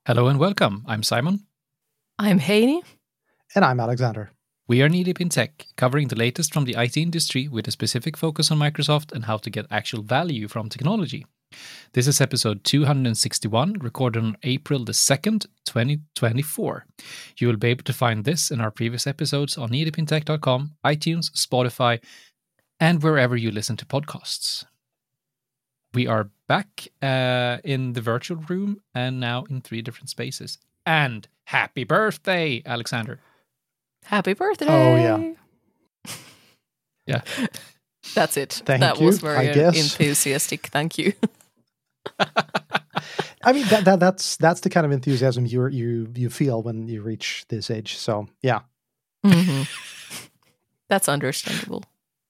Hello and welcome. I'm Simon. I'm Heini. And I'm Alexander. We are Knee Deep in Tech, covering the latest from the IT industry with a specific focus on Microsoft and how to get actual value from technology. This is episode 261, recorded on April the 2nd, 2024. You will be able to find this and our previous episodes on kneedeepintech.com, iTunes, Spotify, and wherever you listen to podcasts. We are back in the virtual room and now in 3 different spaces. And happy birthday, Alexander. Happy birthday. Oh, yeah. Yeah. That's it. Thank that you, was very I guess. enthusiastic. Thank you. I mean, that's the kind of enthusiasm you feel when you reach this age. So, yeah. Mm-hmm. That's understandable.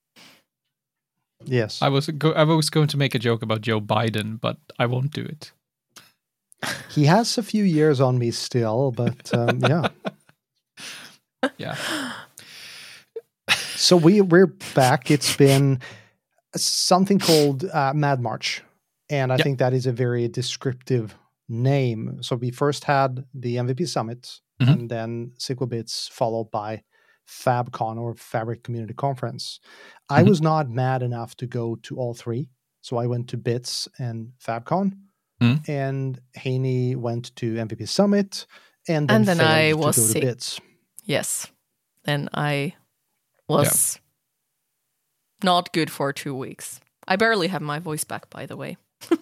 Yes. I was going to make a joke about Joe Biden, but I won't do it. He has a few years on me still, but yeah. Yeah. So we're back. It's been something called Mad March. And I think that is a very descriptive name. So we first had the MVP Summit and then SQLBits followed by FabCon or Fabric Community Conference. I was not mad enough to go to all 3. So I went to Bits and FabCon. And Heini went to MVP Summit. And then I failed was to go sick. to Bits. Yes. Then I was not good for 2 weeks. I barely have my voice back, by the way.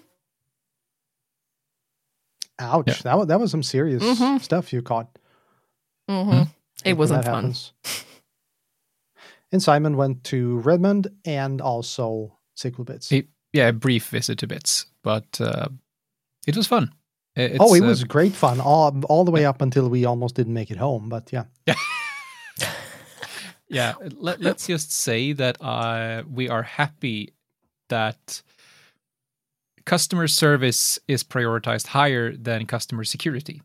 Ouch. Yeah. That was some serious stuff you caught. It wasn't That fun. happens. And Simon went to Redmond and also SQLBits. A brief visit to Bits, but it was fun. It was great fun all the way up until we almost didn't make it home. But yeah. Yeah, let's just say that we are happy that customer service is prioritized higher than customer security.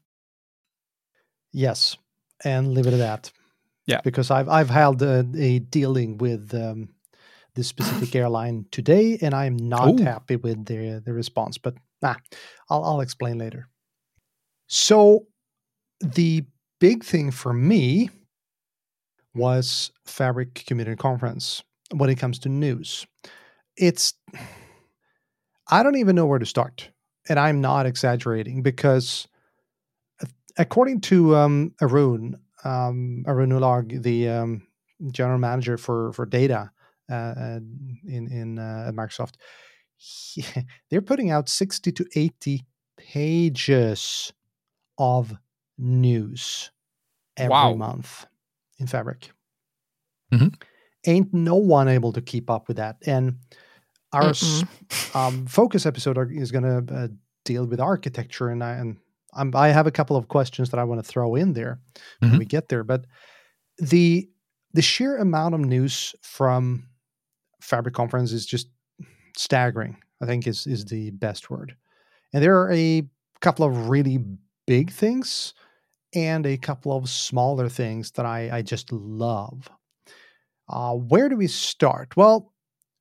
Yes, and leave it at that. Yeah, because I've held a dealing with this specific airline today, and I'm not happy with the response. But I'll explain later. So the big thing for me was Fabric Community Conference when it comes to news. I don't even know where to start, and I'm not exaggerating because according to Arun Ulag, the general manager for data in Microsoft, they're putting out 60 to 80 pages of news every month in Fabric. Ain't no one able to keep up with that. And our focus episode is going to deal with architecture, and I have a couple of questions that I want to throw in there when we get there. But the sheer amount of news from Fabric Conference is just staggering, I think is the best word. And there are a couple of really big things and a couple of smaller things that I just love. Where do we start? Well,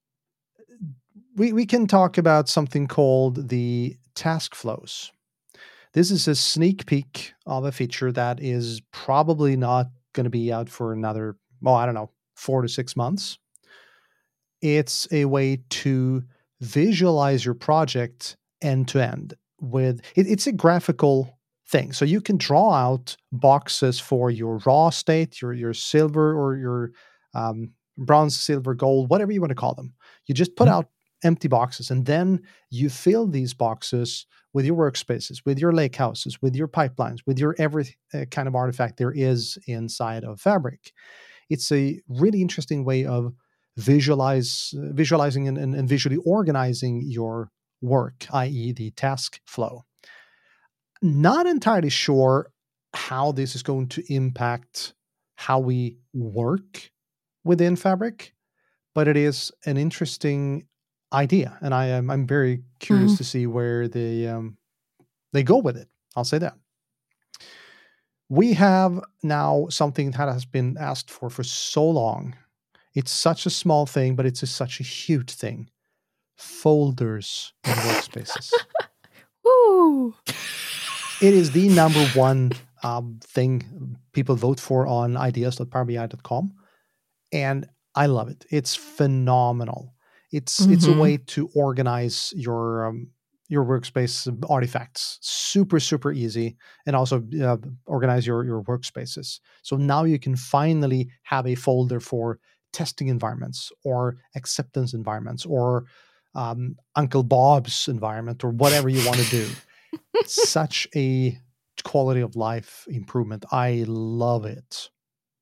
we can talk about something called the task flows. This is a sneak peek of a feature that is probably not going to be out for another, 4 to 6 months. It's a way to visualize your project end to end with it's a graphical thing. So you can draw out boxes for your raw state, your silver or your bronze, silver, gold, whatever you want to call them. You just put out empty boxes, and then you fill these boxes with your workspaces, with your lake houses, with your pipelines, with your every kind of artifact there is inside of Fabric. It's a really interesting way of visualizing and visually organizing your work, i.e. the task flow. Not entirely sure how this is going to impact how we work within Fabric, but it is an interesting idea, and I'm very curious to see where they go with it. I'll say that. We have now something that has been asked for so long. It's such a small thing, but it's such a huge thing. Folders in workspaces. Woo! It is the number one thing people vote for on ideas.powerbi.com, and I love it. It's phenomenal. It's a way to organize your workspace artifacts. Super easy, and also organize your workspaces. So now you can finally have a folder for testing environments or acceptance environments or Uncle Bob's environment or whatever you want to do. Such a quality of life improvement. I love it.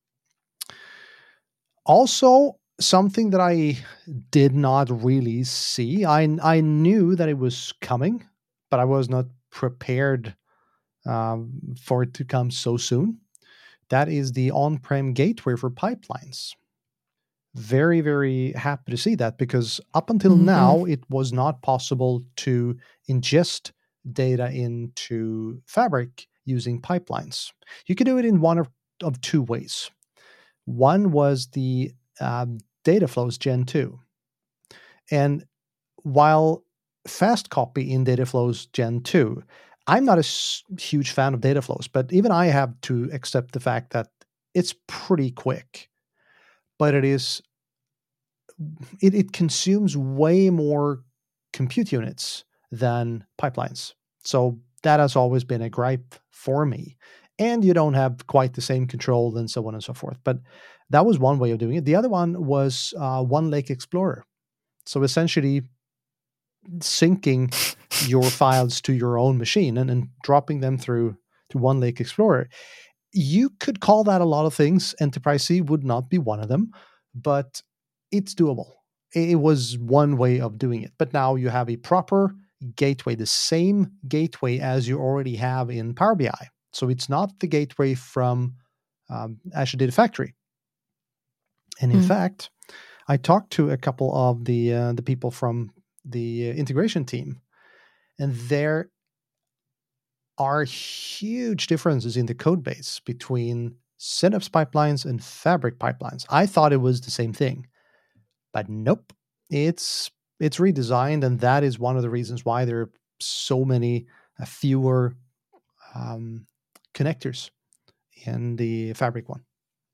Also, something that I did not really see. I knew that it was coming, but I was not prepared for it to come so soon. That is the on-prem gateway for pipelines. Very, very happy to see that, because up until now, it was not possible to ingest data into Fabric using pipelines. You could do it in one of two ways. One was the Dataflows Gen 2. And while fast copy in Dataflows Gen 2, I'm not a huge fan of Dataflows, but even I have to accept the fact that it's pretty quick. But it consumes way more compute units than pipelines. So that has always been a gripe for me. And you don't have quite the same control and so on and so forth. But that was one way of doing it. The other one was OneLake Explorer. So essentially syncing your files to your own machine and dropping them through to OneLake Explorer. You could call that a lot of things. Enterprise C would not be one of them, but it's doable. It was one way of doing it. But now you have a proper gateway, the same gateway as you already have in Power BI. So it's not the gateway from Azure Data Factory. And in fact, I talked to a couple of the people from the integration team, and there are huge differences in the code base between Synapse pipelines and Fabric pipelines. I thought it was the same thing, but nope. It's redesigned, and that is one of the reasons why there are so many fewer connectors in the Fabric one.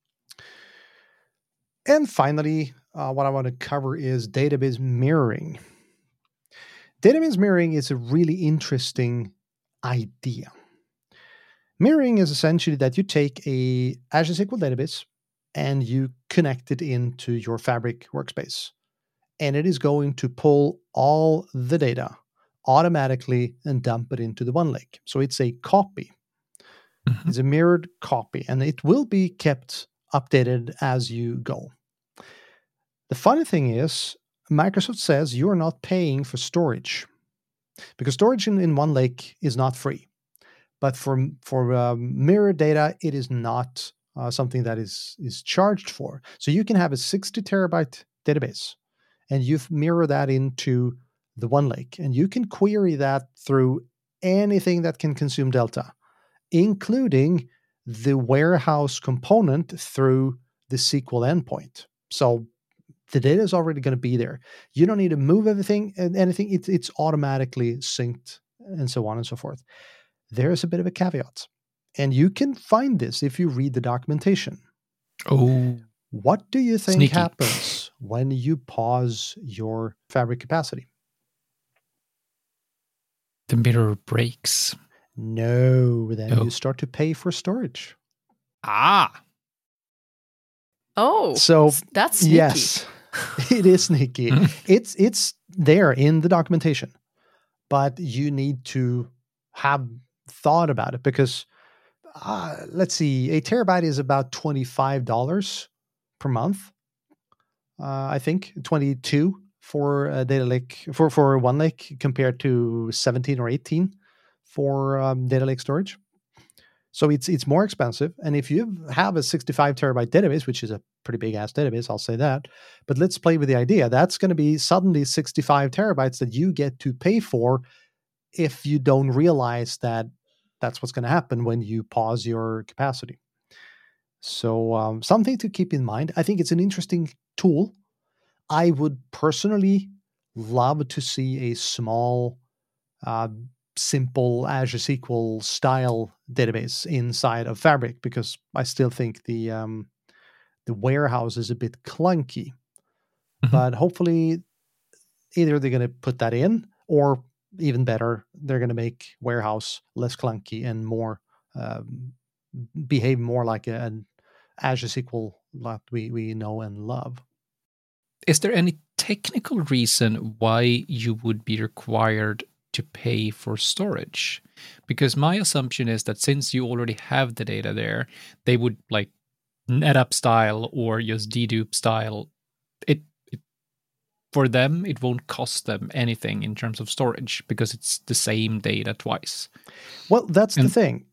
And finally, what I want to cover is database mirroring. Database mirroring is a really interesting idea. Mirroring is essentially that you take a Azure SQL database and you connect it into your Fabric workspace. And it is going to pull all the data automatically and dump it into the OneLake. So it's a copy. It's a mirrored copy, and it will be kept updated as you go. The funny thing is, Microsoft says you're not paying for storage, because storage in OneLake is not free. But for mirrored data, it is not something that is charged for. So you can have a 60 terabyte database, and you mirror that into the OneLake, and you can query that through anything that can consume Delta, including the warehouse component through the SQL endpoint. So the data is already going to be there. You don't need to move anything. It's automatically synced and so on and so forth. There's a bit of a caveat, and you can find this if you read the documentation. Oh. What do you think Sneaky. happens when you pause your Fabric capacity? The mirror breaks. No, then Oh. you start to pay for storage. Ah. Oh, So that's sneaky. yes, it is sneaky. It's there in the documentation, but you need to have thought about it, because let's see, a terabyte is about $25 per month. I think 22 for Data Lake for OneLake compared to 17 or 18 for Data Lake storage. So it's more expensive. And if you have a 65 terabyte database, which is a pretty big ass database, I'll say that. But let's play with the idea. That's going to be suddenly 65 terabytes that you get to pay for if you don't realize that that's what's going to happen when you pause your capacity. So something to keep in mind. I think it's an interesting tool. I would personally love to see a small simple Azure SQL style database inside of Fabric, because I still think the warehouse is a bit clunky. Mhm. But hopefully, either they're going to put that in, or even better, they're going to make warehouse less clunky and more behave more like an Azure SQL that we know and love. Is there any technical reason why you would be required to pay for storage? Because my assumption is that since you already have the data there, they would like NetApp style or just Dedupe style. It for them, it won't cost them anything in terms of storage because it's the same data twice. Well, that's the thing.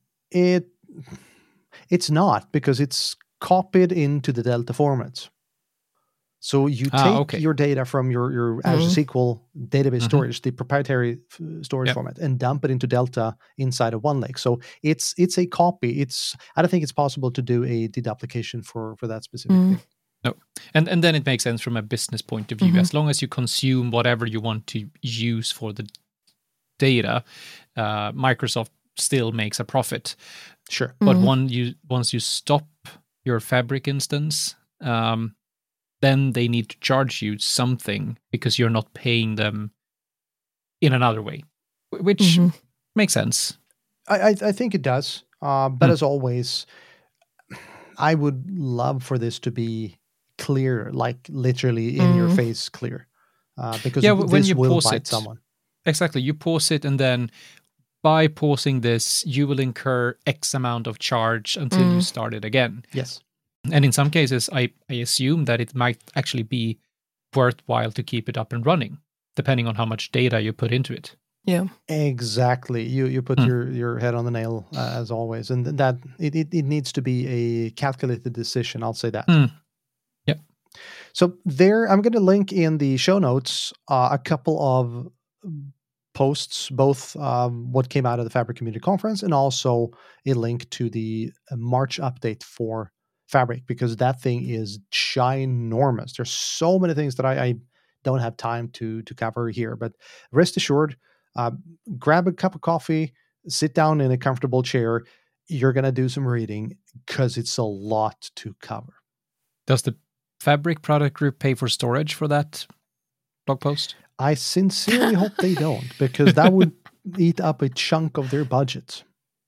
It's not, because it's copied into the Delta formats. So you take your data from your Azure SQL database storage, the proprietary storage format, and dump it into Delta inside of OneLake. So it's a copy. I don't think it's possible to do a deduplication for that specific thing. No, and then it makes sense from a business point of view. As long as you consume whatever you want to use for the data, Microsoft still makes a profit. Sure, but once you stop your Fabric instance, then they need to charge you something because you're not paying them in another way, which makes sense. I think it does. But as always, I would love for this to be clear, like literally in your face clear, because when you will pause bite it, someone. Exactly, you pause it, and then by pausing this, you will incur X amount of charge until you start it again. Yes. And in some cases, I assume that it might actually be worthwhile to keep it up and running, depending on how much data you put into it. Yeah, exactly. You put your head on the nail, as always, and that it needs to be a calculated decision. I'll say that. Yep. So there, I'm going to link in the show notes a couple of posts, both what came out of the Fabric Community Conference and also a link to the March update for Fabric, because that thing is ginormous. There's so many things that I don't have time to cover here, but rest assured, grab a cup of coffee, sit down in a comfortable chair. You're going to do some reading because it's a lot to cover. Does the Fabric product group pay for storage for that blog post? I sincerely hope they don't, because that would eat up a chunk of their budget.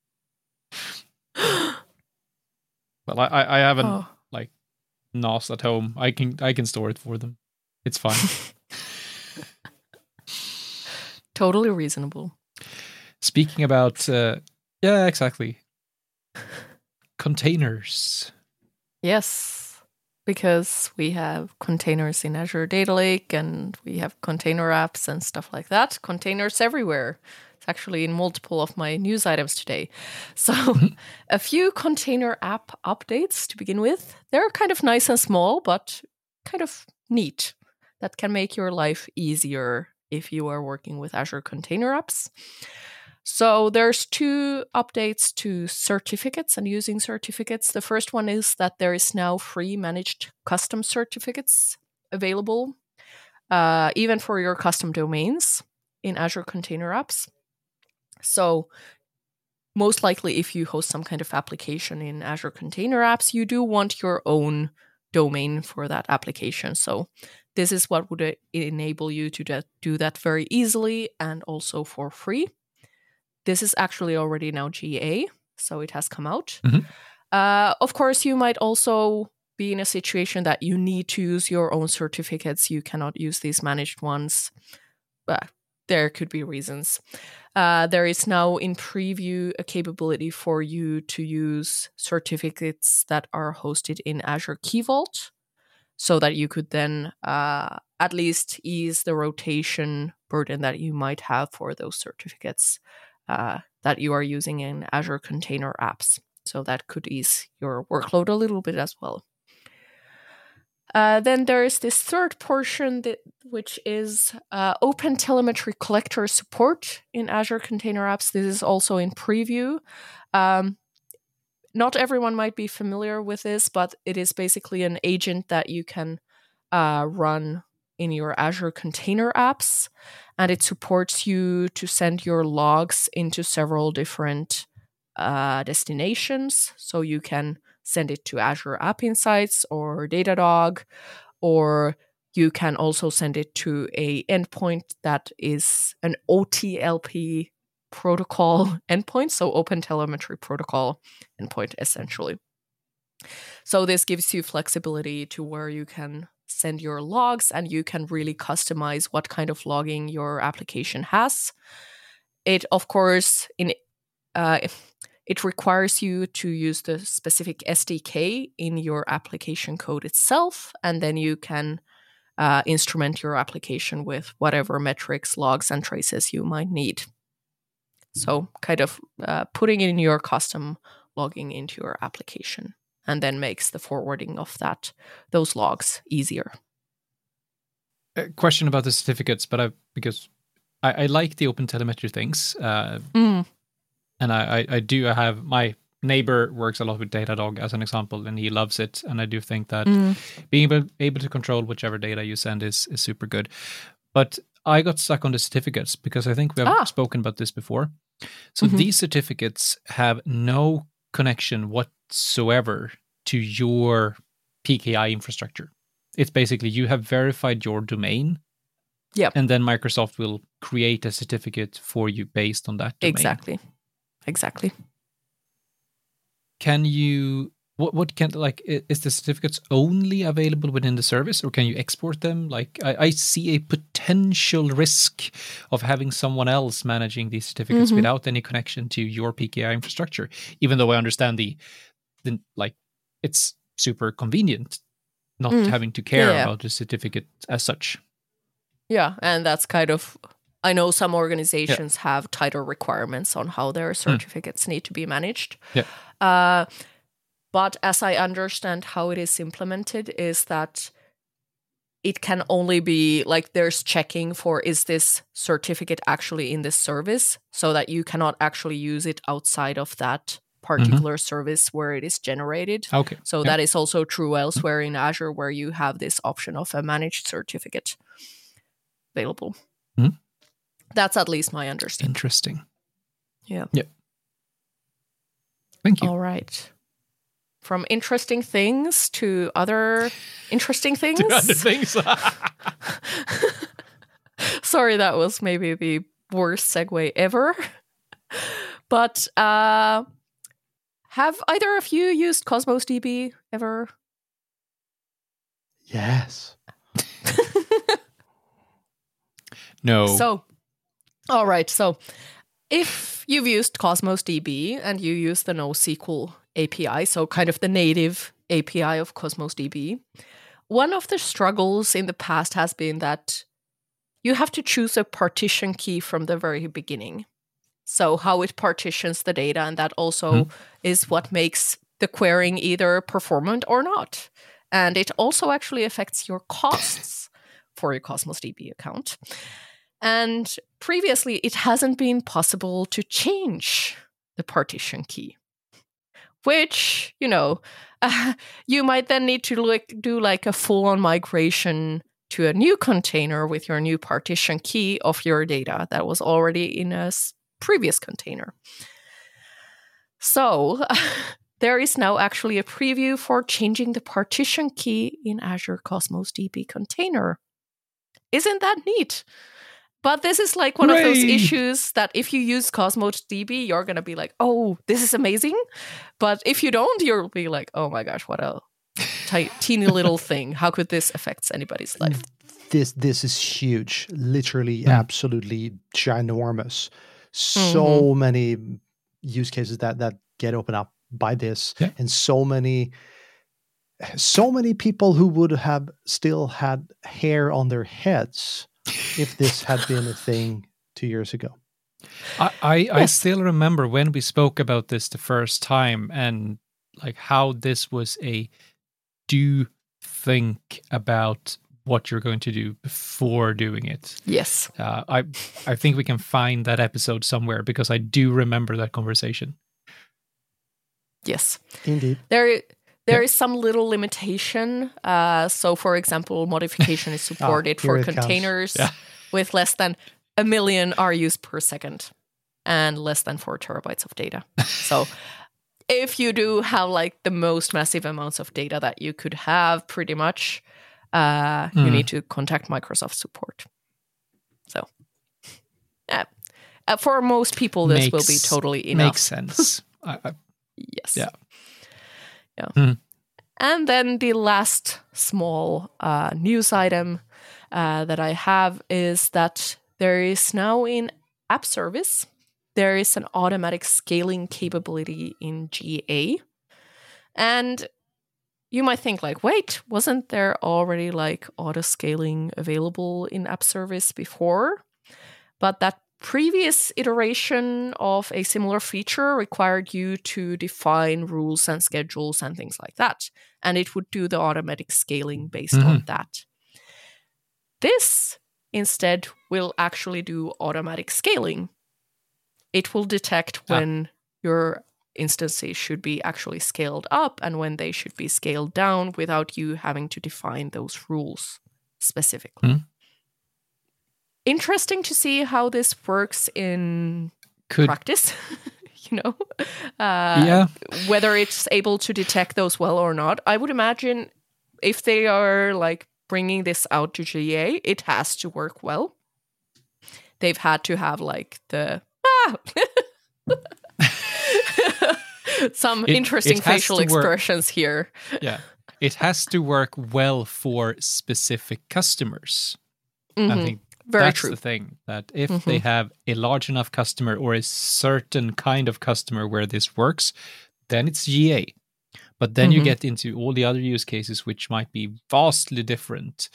Well, I haven't like NAS at home. I can store it for them. It's fine. Totally reasonable. Speaking about, yeah, exactly. Containers. Yes, because we have containers in Azure Data Lake and we have container apps and stuff like that. Containers everywhere. It's actually in multiple of my news items today. So a few container app updates to begin with. They're kind of nice and small, but kind of neat. That can make your life easier if you are working with Azure Container Apps. So there's 2 updates to certificates and using certificates. The first one is that there is now free managed custom certificates available, even for your custom domains in Azure Container Apps. So most likely, if you host some kind of application in Azure Container Apps, you do want your own domain for that application. So this is what would enable you to do that very easily and also for free. This is actually already now GA, so it has come out. Of course, you might also be in a situation that you need to use your own certificates. You cannot use these managed ones. There could be reasons. There is now in preview a capability for you to use certificates that are hosted in Azure Key Vault, so that you could then at least ease the rotation burden that you might have for those certificates that you are using in Azure Container Apps. So that could ease your workload a little bit as well. Then there is this third portion, which is OpenTelemetry Collector support in Azure Container Apps. This is also in preview. Not everyone might be familiar with this, but it is basically an agent that you can run in your Azure Container Apps, and it supports you to send your logs into several different destinations. So you can send it to Azure App Insights or Datadog, or you can also send it to a endpoint that is an OTLP protocol endpoint, so Open Telemetry Protocol endpoint, essentially. So this gives you flexibility to where you can send your logs, and you can really customize what kind of logging your application has. It, of course, it requires you to use the specific SDK in your application code itself, and then you can instrument your application with whatever metrics, logs, and traces you might need. So kind of putting in your custom logging into your application, and then makes the forwarding of those logs easier. A question about the certificates, but because I like the open telemetry things. And I do have, my neighbor works a lot with Datadog as an example, and he loves it. And I do think that being able to control whichever data you send is super good. But I got stuck on the certificates because I think we have spoken about this before. So these certificates have no connection whatsoever to your PKI infrastructure. It's basically you have verified your domain. Yeah. And then Microsoft will create a certificate for you based on that domain. Exactly. Can you, what can, like, is the certificates only available within the service, or can you export them? Like, I see a potential risk of having someone else managing these certificates without any connection to your PKI infrastructure, even though I understand the like, it's super convenient not having to care about the certificate as such. Yeah, and that's kind of, I know some organizations have tighter requirements on how their certificates need to be managed. Yeah. But as I understand how it is implemented is that it can only be, like, there's checking for, is this certificate actually in this service, so that you cannot actually use it outside of that particular service where it is generated. Okay. So that is also true elsewhere in Azure, where you have this option of a managed certificate available. That's at least my understanding. Interesting. Yeah. Thank you. All right. From interesting things to other interesting things. To other things. Sorry, that was maybe the worst segue ever. But have either of you used Cosmos DB ever? Yes. No. So, all right. So, if you've used Cosmos DB and you use the NoSQL API, so kind of the native API of Cosmos DB, one of the struggles in the past has been that you have to choose a partition key from the very beginning. So how it partitions the data, and that also is what makes the querying either performant or not. And it also actually affects your costs for your Cosmos DB account. And previously, it hasn't been possible to change the partition key, which, you might then need to do like a full-on migration to a new container with your new partition key of your data that was already in a previous container. So there is now actually a preview for changing the partition key in Azure Cosmos DB container. Isn't that neat? But this is like one of those issues that if you use Cosmos DB, you're going to be like, oh, this is amazing. But if you don't, you'll be like, oh my gosh, what a teeny little thing. How could this affect anybody's life? This is huge. Literally, absolutely ginormous. So many use cases that get opened up by this, and so many people who would have still had hair on their heads if this had been a thing 2 years ago. I still remember when we spoke about this the first time, and like how this was do think about what you're going to do before doing it. Yes. I think we can find that episode somewhere, because I do remember that conversation. Yes. Indeed. There is some little limitation. So, for example, modification is supported here for it comes. containers with less than 1 million RUs per second and less than 4 terabytes of data. So if you do have like the most massive amounts of data that you could have, pretty much, you need to contact Microsoft support. So for most people, this will be totally enough. Makes sense. Yes. Yeah. And then the last small news item that I have is that there is now in App Service, there is an automatic scaling capability in GA. And you might think like, wait, wasn't there already like auto scaling available in App Service before? But that previous iteration of a similar feature required you to define rules and schedules and things like that. And it would do the automatic scaling based on that. This instead will actually do automatic scaling. It will detect when your instances should be actually scaled up and when they should be scaled down without you having to define those rules specifically. Interesting to see how this works in practice, whether it's able to detect those well or not. I would imagine if they are like bringing this out to GA, it has to work well. They've had to have like some interesting facial expressions here. Yeah, it has to work well for specific customers. I think that's the thing, that if they have a large enough customer or a certain kind of customer where this works, then it's GA. But then you get into all the other use cases, which might be vastly different.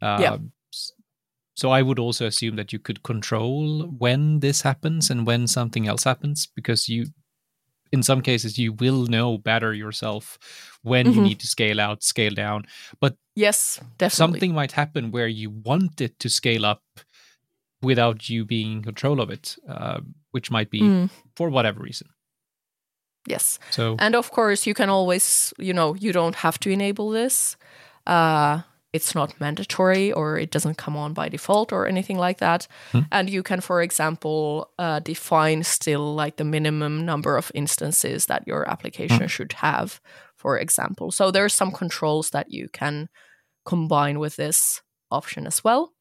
So I would also assume that you could control when this happens and when something else happens, because in some cases, you will know better yourself when you need to scale out, scale down. But yes, definitely. Something might happen where you want it to scale up without you being in control of it, which might be for whatever reason. Yes. So, and of course, you can always, you don't have to enable this. It's not mandatory or it doesn't come on by default or anything like that. And you can, for example, define still like the minimum number of instances that your application should have, for example. So there's some controls that you can combine with this option as well.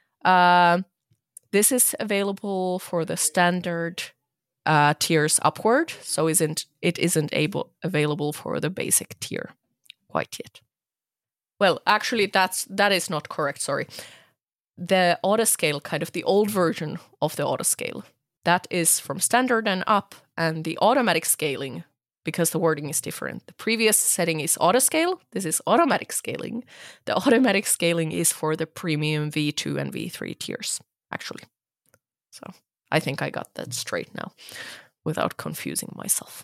This is available for the standard tiers upward, so it isn't available for the basic tier quite yet. Well, actually, that is not correct. Sorry, the autoscale, kind of the old version of the autoscale, that is from standard and up, and the automatic scaling, because the wording is different. The previous setting is autoscale. This is automatic scaling. The automatic scaling is for the premium V2 and V3 tiers, actually. So I think I got that straight now without confusing myself.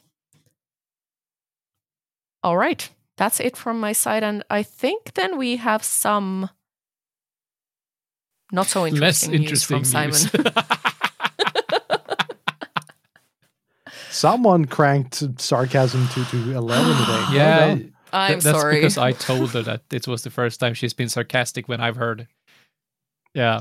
All right. That's it from my side. And I think then we have some not so interesting news from Simon. Someone cranked sarcasm to 11 today. Yeah, that's sorry. Because I told her that it was the first time she's been sarcastic when I've heard. Yeah.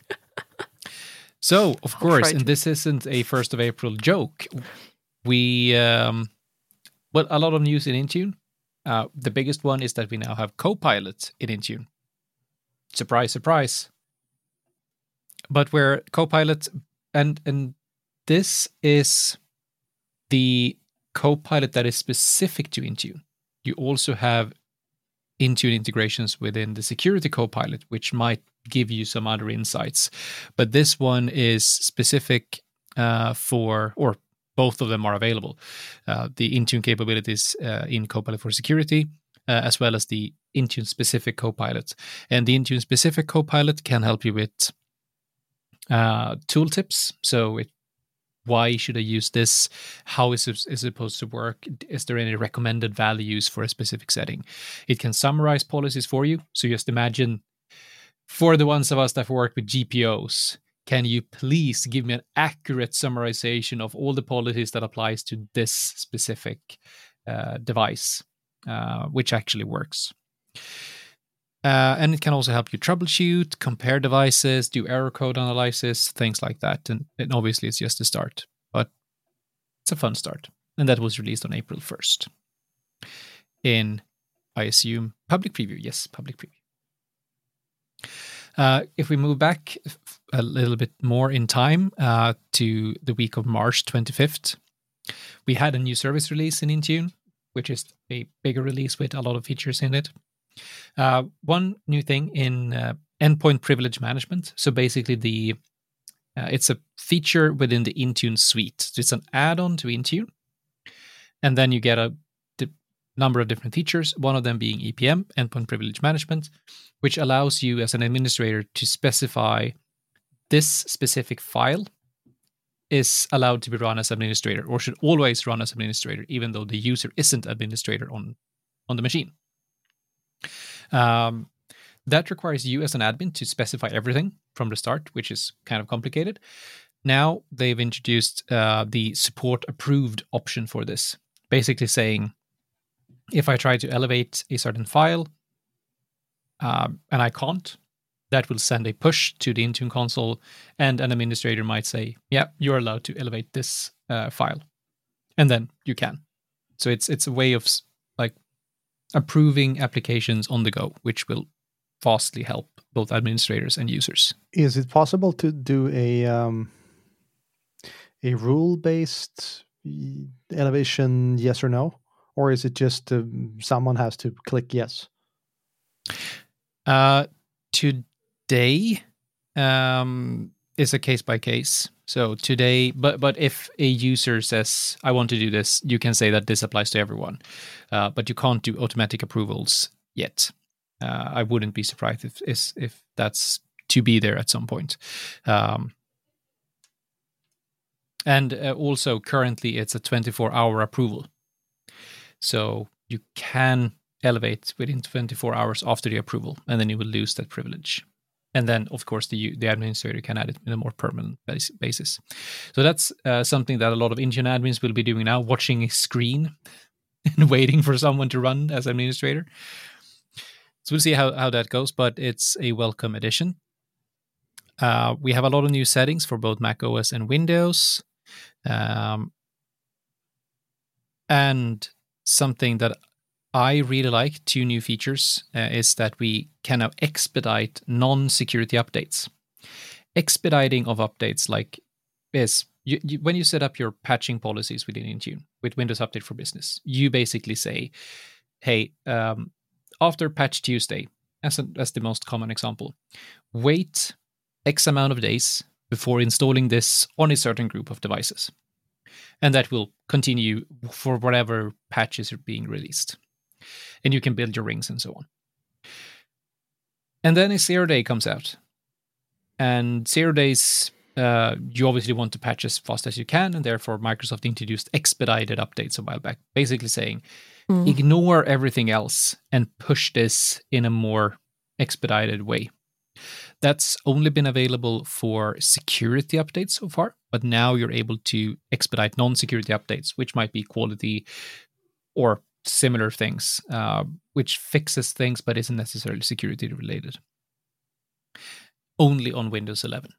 So, of course, and this isn't a 1st of April joke. We, a lot of news in Intune. The biggest one is that we now have Copilot in Intune. Surprise, surprise. But where Copilot, and this is the Copilot that is specific to Intune. You also have Intune integrations within the Security Copilot, which might give you some other insights. But this one is specific for, or both of them are available. The Intune capabilities in Copilot for Security, as well as the Intune specific Copilot. And the Intune specific Copilot can help you with tooltips. So why should I use this? How is it supposed to work? Is there any recommended values for a specific setting? It can summarize policies for you. So just imagine, for the ones of us that work with GPOs, can you please give me an accurate summarization of all the policies that applies to this specific device? which actually works. And it can also help you troubleshoot, compare devices, do error code analysis, things like that. And obviously, it's just a start, but it's a fun start. And that was released on April 1st in, I assume, public preview. Yes, public preview. If we move back a little bit more in time to the week of March 25th, we had a new service release in Intune, which is a bigger release with a lot of features in it. One new thing in endpoint privilege management. So basically, it's a feature within the Intune suite. So it's an add-on to Intune, and then you get a number of different features. One of them being EPM, endpoint privilege management, which allows you as an administrator to specify this specific file is allowed to be run as administrator, or should always run as administrator, even though the user isn't administrator on the machine. That requires you as an admin to specify everything from the start, which is kind of complicated. Now they've introduced the support approved option for this, basically saying, if I try to elevate a certain file and I can't, that will send a push to the Intune console, and an administrator might say, yeah, you're allowed to elevate this file. And then you can. So it's a way of like approving applications on the go, which will vastly help both administrators and users. Is it possible to do a rule-based elevation, yes or no? Or is it just someone has to click yes? Today is a case by case. So today, but if a user says, I want to do this, you can say that this applies to everyone. But you can't do automatic approvals yet. I wouldn't be surprised if that's to be there at some point. And also currently it's a 24-hour approval. So you can elevate within 24 hours after the approval, and then you will lose that privilege. And then, of course, the administrator can add it in a more permanent basis. So that's something that a lot of Intune admins will be doing now, watching a screen and waiting for someone to run as administrator. So we'll see how that goes, but it's a welcome addition. We have a lot of new settings for both Mac OS and Windows. And something that I really like, 2 new features, is that we can now expedite non-security updates. Expediting of updates like is, when you set up your patching policies within Intune with Windows Update for Business, you basically say, hey, after Patch Tuesday, as the most common example, wait X amount of days before installing this on a certain group of devices. And that will continue for whatever patches are being released. And you can build your rings and so on. And then a 0 day comes out. And 0 days, you obviously want to patch as fast as you can. And therefore, Microsoft introduced expedited updates a while back, basically saying, ignore everything else and push this in a more expedited way. That's only been available for security updates so far, but now you're able to expedite non-security updates, which might be quality or similar things, which fixes things but isn't necessarily security related. Only on Windows 11.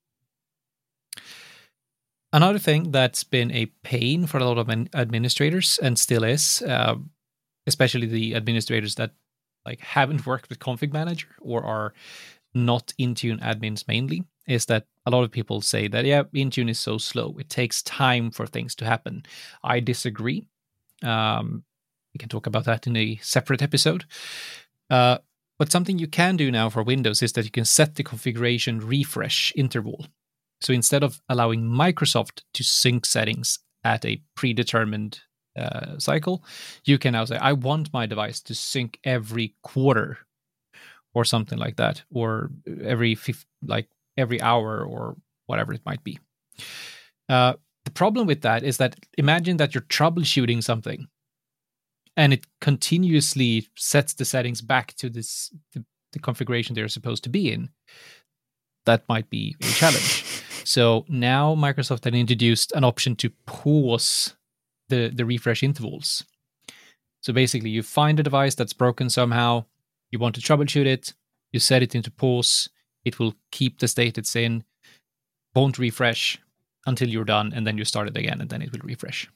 Another thing that's been a pain for a lot of administrators, and still is, especially the administrators that like haven't worked with Config Manager or are not Intune admins mainly, is that a lot of people say that, yeah, Intune is so slow. It takes time for things to happen. I disagree. We can talk about that in a separate episode. But something you can do now for Windows is that you can set the configuration refresh interval. So instead of allowing Microsoft to sync settings at a predetermined cycle, you can now say, I want my device to sync every quarter or something like that, or every hour or whatever it might be. The problem with that is that imagine that you're troubleshooting something and it continuously sets the settings back to the configuration they're supposed to be in. That might be a challenge. So now Microsoft had introduced an option to pause the refresh intervals. So basically, you find a device that's broken somehow, you want to troubleshoot it, you set it into pause, it will keep the state it's in, won't refresh until you're done, and then you start it again, and then it will refresh.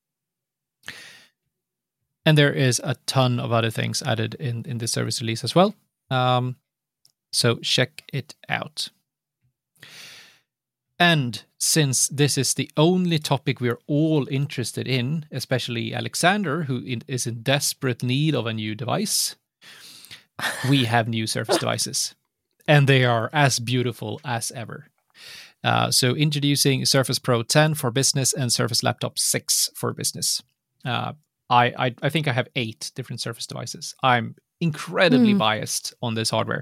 And there is a ton of other things added in this service release as well. So check it out. And since this is the only topic we're all interested in, especially Alexander, who is in desperate need of a new device, we have new Surface devices. And they are as beautiful as ever. So introducing Surface Pro 10 for business and Surface Laptop 6 for business. I think I have 8 different Surface devices. I'm incredibly biased on this hardware.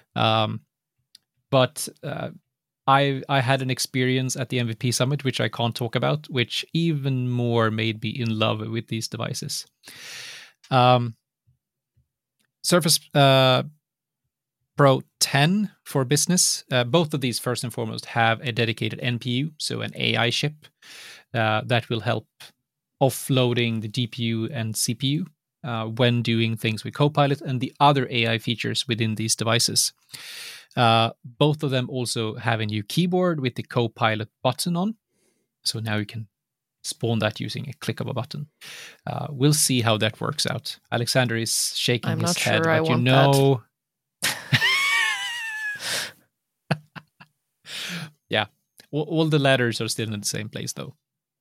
But I had an experience at the MVP Summit, which I can't talk about, which even more made me in love with these devices. Surface Pro 10 for business. Both of these, first and foremost, have a dedicated NPU, so an AI chip that will help offloading the GPU and CPU when doing things with Copilot and the other AI features within these devices. Both of them also have a new keyboard with the Copilot button on. So now you can spawn that using a click of a button. We'll see how that works out. Alexander is shaking his head, but you know... Yeah, all the letters are still in the same place, though.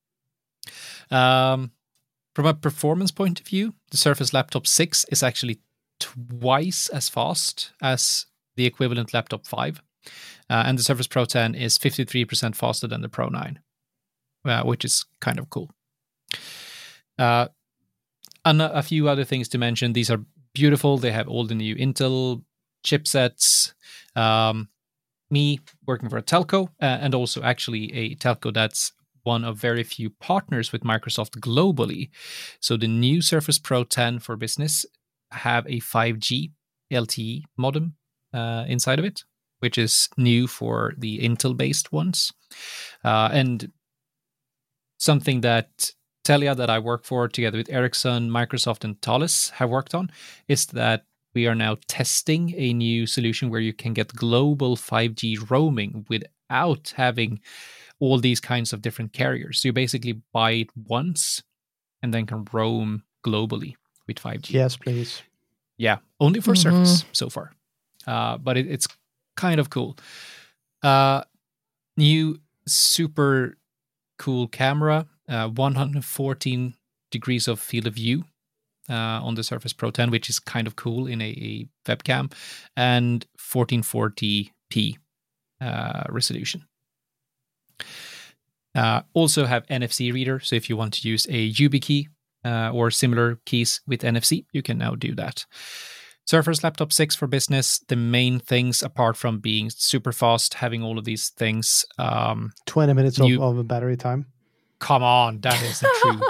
From a performance point of view, the Surface Laptop 6 is actually twice as fast as the equivalent Laptop 5. And the Surface Pro 10 is 53% faster than the Pro 9, which is kind of cool. And a few other things to mention. These are beautiful. They have all the new Intel chipsets. Me working for a telco, and also actually a telco that's one of very few partners with Microsoft globally. So the new Surface Pro 10 for business have a 5G LTE modem inside of it, which is new for the Intel-based ones. And something that Telia, that I work for together with Ericsson, Microsoft, and Thales have worked on, is that we are now testing a new solution where you can get global 5G roaming without having all these kinds of different carriers. So you basically buy it once and then can roam globally with 5G. Yes, please. Yeah, only for Surface so far. But it's kind of cool. New super cool camera, 114 degrees of field of view on the Surface Pro 10, which is kind of cool in a webcam, and 1440p resolution. Also have NFC reader, so if you want to use a YubiKey or similar keys with NFC, you can now do that. Surface Laptop 6 for business, the main things, apart from being super fast, having all of these things. 20 minutes of battery time. Come on, that isn't true.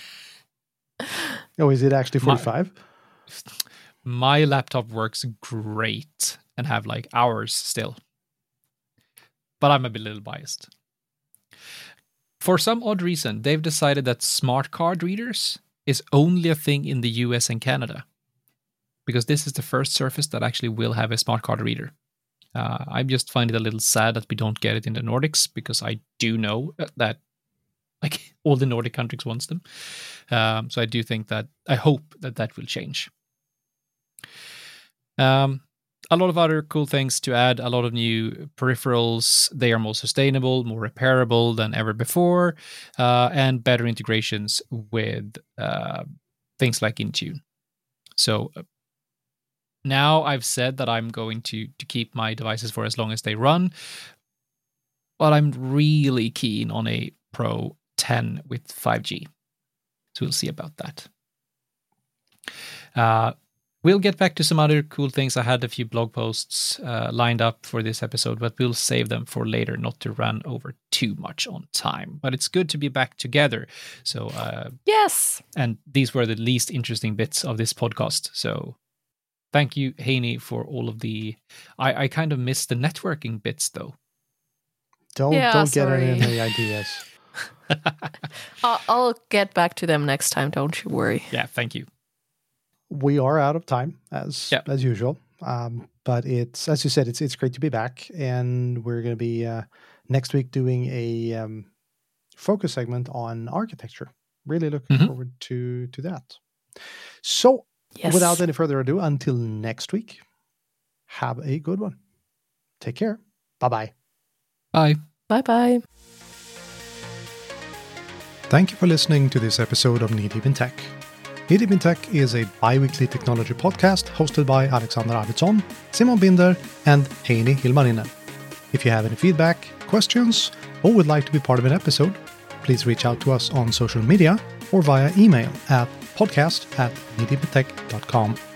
Oh, is it actually 45? My laptop works great and have like hours still. But I'm a little biased. For some odd reason, they've decided that smart card readers is only a thing in the US and Canada. Because this is the first Surface that actually will have a smart card reader. I just find it a little sad that we don't get it in the Nordics, because I do know that like all the Nordic countries wants them. So I do think that, I hope that will change. A lot of other cool things to add, a lot of new peripherals. They are more sustainable, more repairable than ever before, and better integrations with things like Intune. So now I've said that I'm going to keep my devices for as long as they run, but I'm really keen on a Pro 10 with 5G. So we'll see about that. We'll get back to some other cool things. I had a few blog posts lined up for this episode, but we'll save them for later, not to run over too much on time. But it's good to be back together. So yes. And these were the least interesting bits of this podcast. So thank you, Heini, for all of the... I kind of missed the networking bits, though. Don't get any ideas. I'll get back to them next time, don't you worry. Yeah, thank you. we are out of time as usual. But it's, as you said, it's great to be back, and we're going to be next week doing a focus segment on architecture. Really looking forward to that. So, without any further ado, until next week, have a good one. Take care. Bye-bye. Bye. Bye-bye. Thank you for listening to this episode of Knee Deep in Tech. Knee Deep in Tech is a bi-weekly technology podcast hosted by Alexander Arvidsson, Simon Binder, and Heini Hilmarinen. If you have any feedback, questions, or would like to be part of an episode, please reach out to us on social media or via email at podcast@kneedeepintech.com.